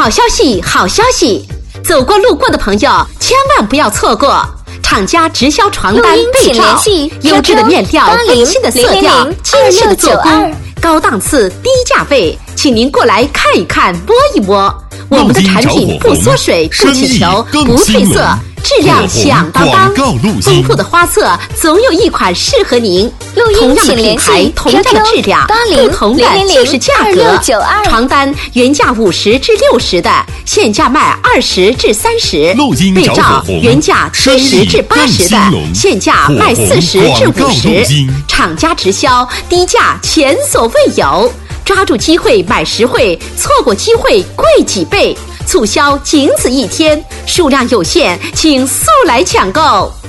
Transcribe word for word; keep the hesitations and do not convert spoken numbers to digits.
好消息，好消息！走过路过的朋友千万不要错过，厂家直销床单被罩，优质的面料，温馨的色调，精细的做工，高档次低价位，请您过来看一看，摸一摸。我们的产品不缩水，不起球，不褪色，质量响当当。丰富的花色，总有一款适合您。同样的品牌，同样的质量，不同的就是价格。床单原价五十至六十的，现价卖二十至三十。被罩原价七十至八十的，现价卖四十至五十。厂家直销，低价前所未有。抓住机会买实惠，错过机会贵几倍。促销仅此一天，数量有限，请速来抢购。